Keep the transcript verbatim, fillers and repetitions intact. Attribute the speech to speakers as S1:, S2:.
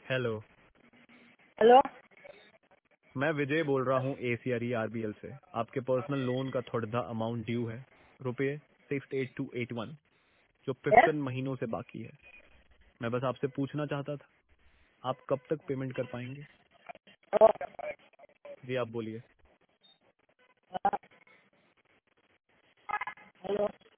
S1: Hello.
S2: Hello.
S1: मैं विजय बोल रहा हूँ एसीआर आरबीएल से। आपके पर्सनल लोन का थोड़ा अमाउंट ड्यू है, रुपये six eight two eight one, जो
S2: यस।
S1: फिफ्टीन महीनों से बाकी है। मैं बस आपसे पूछना चाहता था, आप कब तक पेमेंट कर पाएंगे? जी आप बोलिए।
S2: हेलो।